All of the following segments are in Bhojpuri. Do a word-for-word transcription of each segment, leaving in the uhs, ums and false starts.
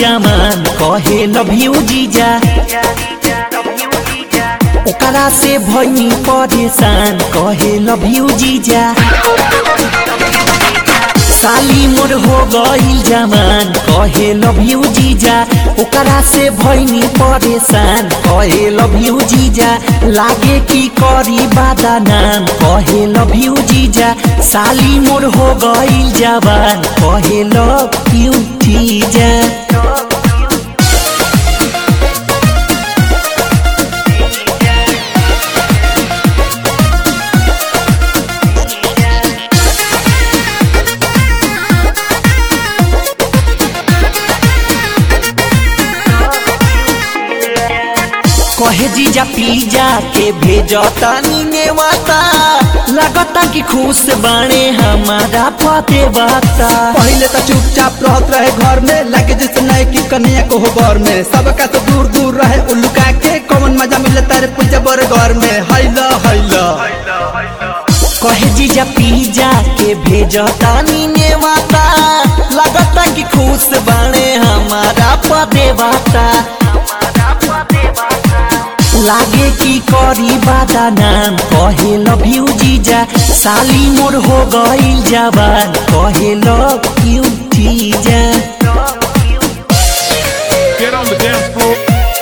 जमान कहे लव यू जीजा। ओकरा से भइनी परेशान कहे लव यू जीजा। साली मोर हो गइल जमान कहे लव यू जीजा। ओकरा से भइनी परेशान कहे लव यू जीजा। लागे की करी बादा नाम कहे लव यू जीजा। साली मोर हो गइल जवान कहे लव यू जीजा। कहे जीजा पिज्जा के भेजता नेवाता। लगता कि खुश बाणे हमारा पते बाता। पहले तो चुपचाप रहत रहे घर में, लगे जैसे नए की कन्या को हो घर में। सबका तो दूर दूर रहे उल्लुका के, कौन मजा मिले तारे पूजा बर घर में। हैला हैला कहे जीजा पिज्जा के भेजता नेवाता। लगता कि खुश बाणे हमारा पते बाता। लागे की करी बादा नाम कहे लव यू जीजा। साली मोर हो गइल जवान कहे लव यू जीजा। Get on the dance floor.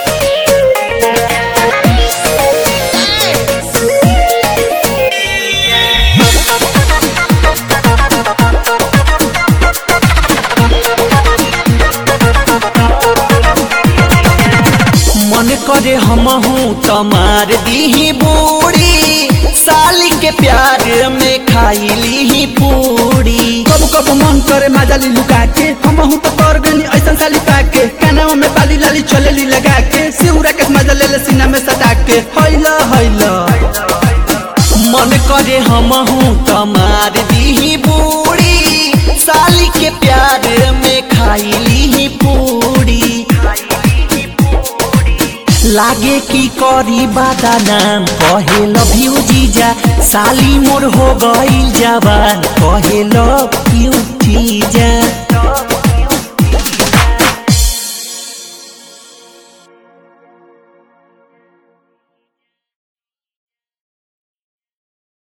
मन करे हम हूँ तमार दी बूढ़ी। साली के प्यार में खाई ली पूरी। कब कब मन करे मजा ली लुका के, हम हूँ तो कर गनी ऐसा साली पाके। कानवा में बाली लाली चले ली लगा के, सिउरा के मजा ले ले सीना में सटा के। हैला हैला मन करे हम हूँ तमार दी बूढ़ी। साली के प्यार में खाई ली पूरी। लागे की करी बादा नाम कहे लव यू जीजा। साली मोर हो गइल जवान कहे लव यू जीजा।